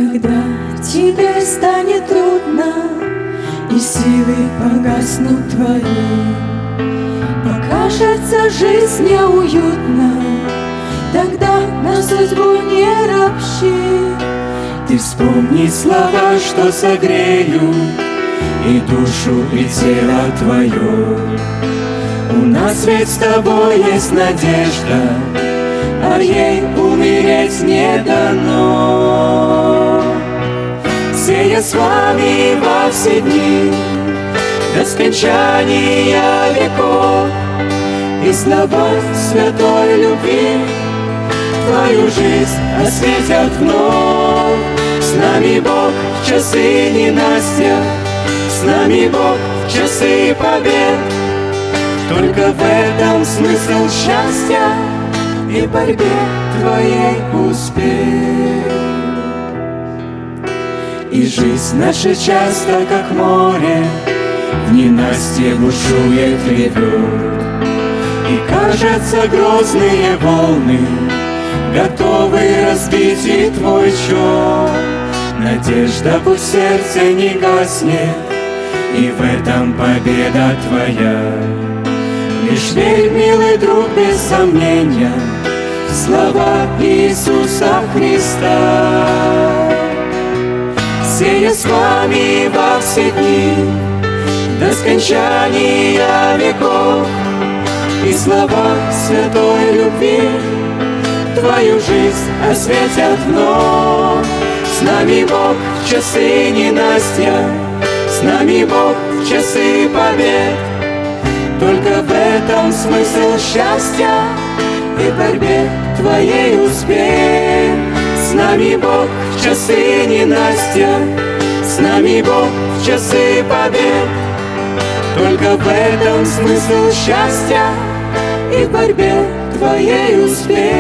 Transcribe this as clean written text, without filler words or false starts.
Когда тебе станет трудно и силы погаснут твои, покажется жизнь неуютна, тогда на судьбу не ропщи. Ты вспомни слова, что согреют и душу, и тело твое. У нас ведь с тобой есть надежда, а ей умереть не дано. Сея с вами во все дни до скончания веков, и слова святой любви твою жизнь осветят вновь. С нами Бог в часы ненастья, с нами Бог в часы побед. Только в этом смысл счастья и борьбе твоей успех. И жизнь наша часто, как море, в ненастье бушует, ревет. И кажется, грозные волны готовы разбить и твой чёрт. Надежда пусть в сердце не гаснет, и в этом победа твоя. Лишь верь, милый друг, без сомнения, в слова Иисуса Христа. Сея с вами во все дни до скончания веков, и слова святой любви твою жизнь осветят вновь. С нами Бог в часы ненастья, с нами Бог в часы побед. Только в этом смысл счастья и борьбе твоей успех. С нами Бог в часы ненастья, с нами Бог в часы побед. Только в этом смысл счастья и в борьбе твоей успех.